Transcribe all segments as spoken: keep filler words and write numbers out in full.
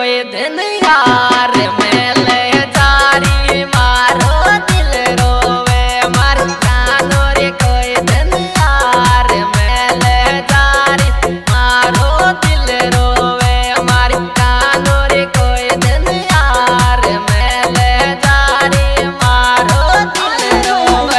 कोई दिन यार मेले जारी मारो दिल रोवे मार जानो रे कोई दिन यार मेले जारी मारो दिल रोवे मार जानो रे कोई दिन यार मेले जारी मारो दिल रोवे।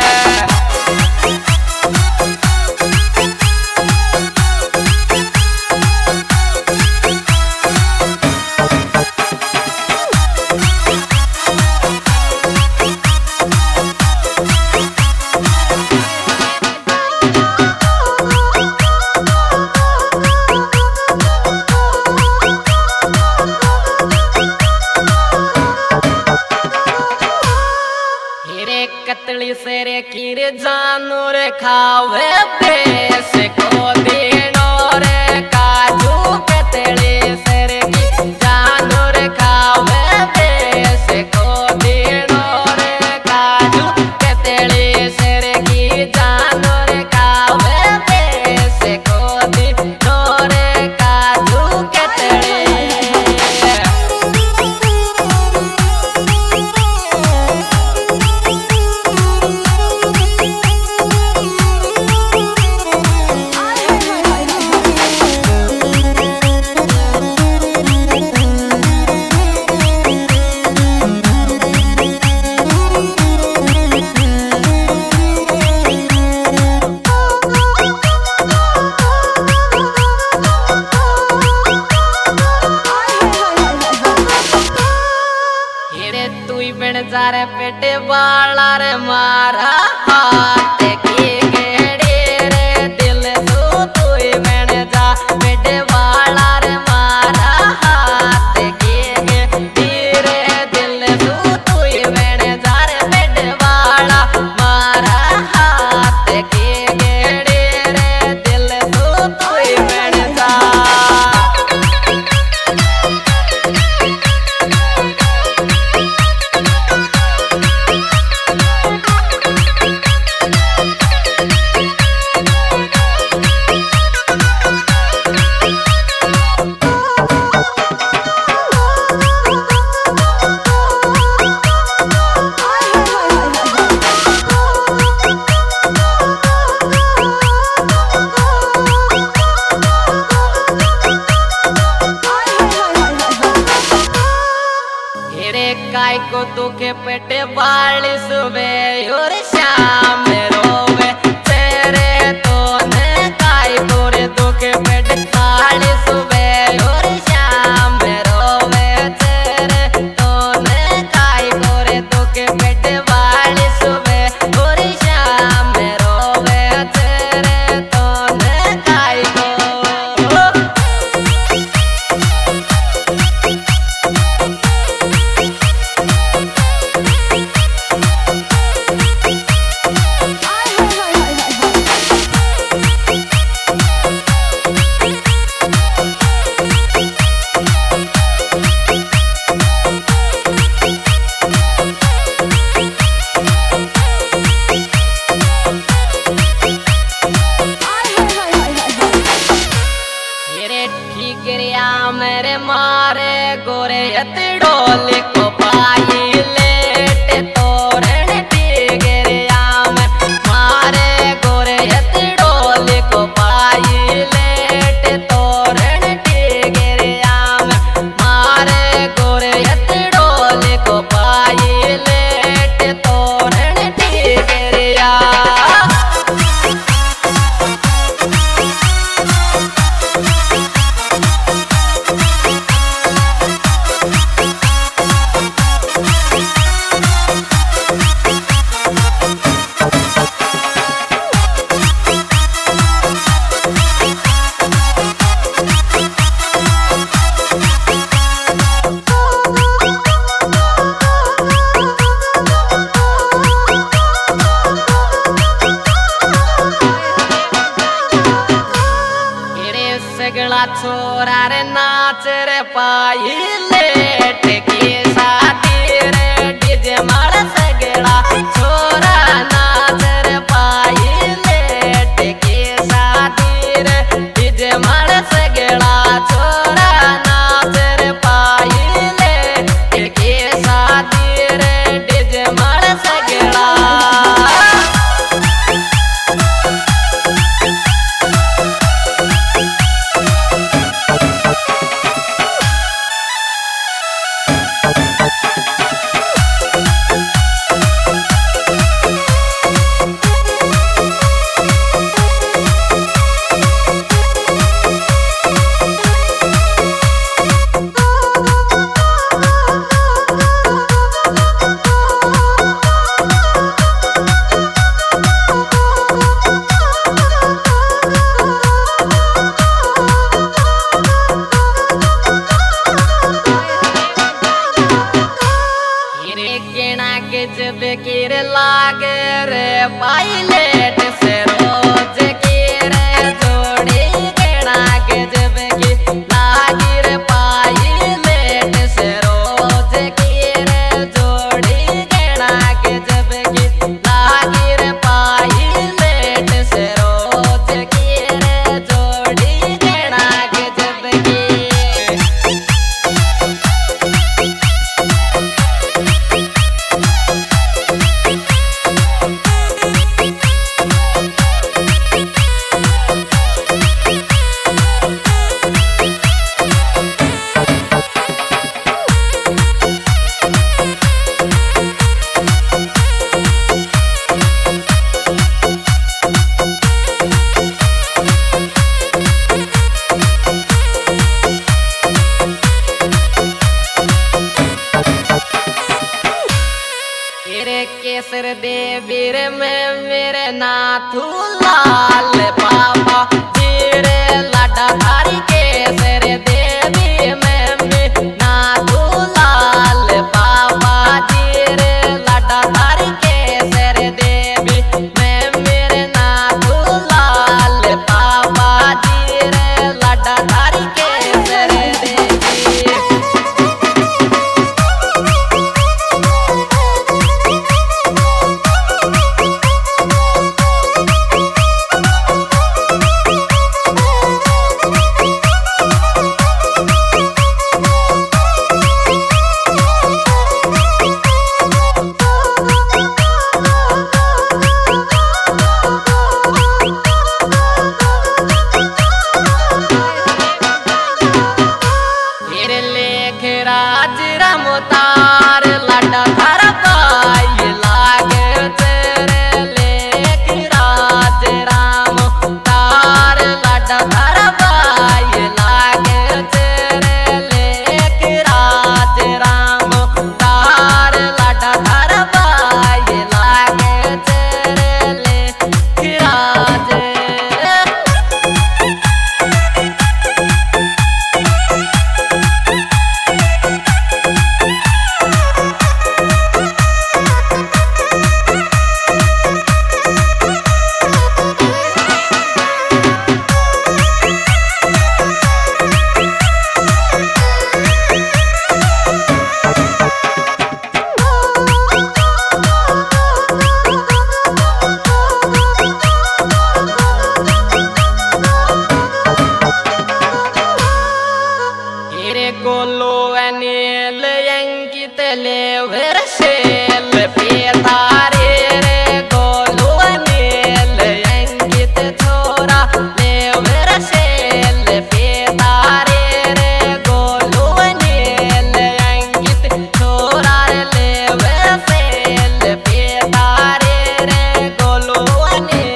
कतली से रे खीर जानू रे खावे पेश को दीनो रे काजू कतली से रे खीर जानू रे खावे पेश को दीनो रे काजू कतली से रे खीर जानू रे खावे पेश को दीनो रे काजू कतली। जारे पेटे बाला रे मारा हाथ की गेड़ी रे दिल तू तू बन जा पेटे बाला रे मारा हाथ की गेड़ी रे दिल तू तू बन जा रे पेटे बाला मारा हाथ की गेड़ी रे दिल तू तू बन जा। काय को दुखे पेटे बाली सुबह और शाम रोवे तेरे तो ने काय को रे दुखे पेटे बाली सुबह और शाम रोवे तेरे तो ने काय को रे दुखे पेटे बाली सुबह और शाम रोवे तेरे तो ने काय को। मेरे मारे गोरे डोल को पाई लेट तोरण टिगरिया में मारे गोरे डोल को पाई लेट तोरण टिगरिया में मारे गोरे डोल को पाई लेट तोरण टिगरिया। छोरा रे नाच रे पाई लेट की शादी रे डीजे मार सगड़ा छोरा नाच रे पाई लेट की शादी रे डीजे मार सगड़ा छोरा नाच रे पाई लागे रे पायलट से रोज की रे जोड़ी गणा के जब की लागी रे पायलट से रोज की रे जोड़ी गणा के जब की लागी रे पायलट से रोज की रे जोड़ी गणा के जब की केसर देवीर में मेरे नाथू लाल बाबा जीरे लाडा धारी केसर देवी में मेरे नाथू लाल बाबा जीरे लाडा धारी केसर देवी में मेरे नाथू लाल बाबा जीरे लाडा धारी केसर देवी राज रमतार लाडा धर पाई लागे तेरे लेख राज राम तार लाडा धर पाई लागे तेरे लेख राज राम तार लाडा धर पाई लागे तेरे लेख राज गोलो अनिल अंकित लेवर शेल पेतारे रे गोलो अनिल अंकित छोरा लेवर शेल पेतारे रे गोलो अनिल अंकित छोरा लेवर शेल पेतारे रे गोलो अनिल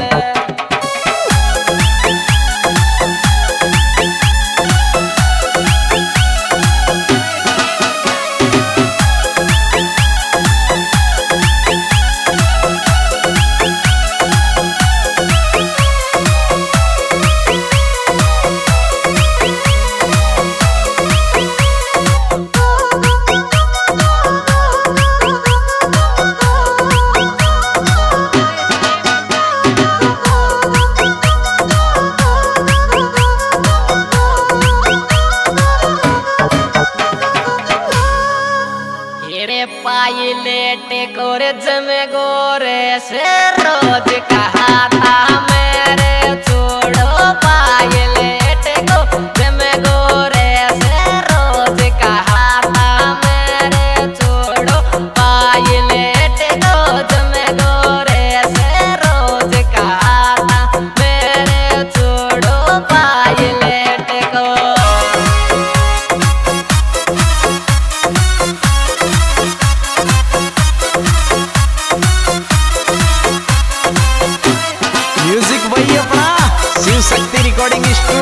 पायलट कोरे जमे गोरे से रोज कहाता मेरे छोड़ो पायलट को जमे गोरे से रोज कहाता मेरे छोड़ो पायलट को जमे गोरे से रोज कहाता मेरे छोड़ो पायलट को म्यूजिक वही अपना शिव शक्ति रिकॉर्डिंग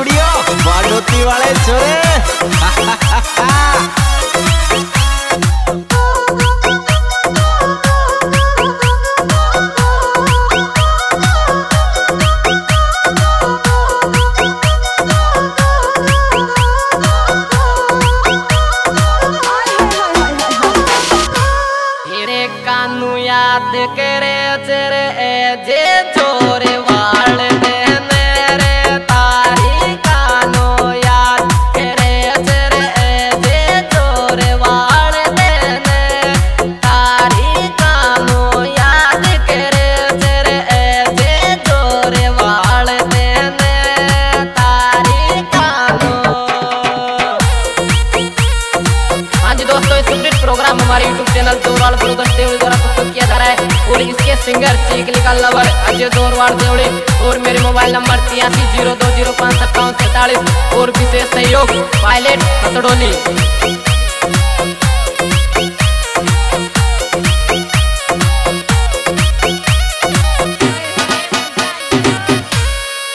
प्रोग्राम हमारे YouTube channel Dorwal brothers Devdi द्वारा प्रस्तुत किया जा रहा है और इसके सिंगर चीकली का लवर अजय दोरवाल देवड़ी और मेरे मोबाइल नंबर तिरासी जीरो दो जीरो पाँच सत्तावन सैतालीस और विशेष सहयोग पायलट हथड़ोली।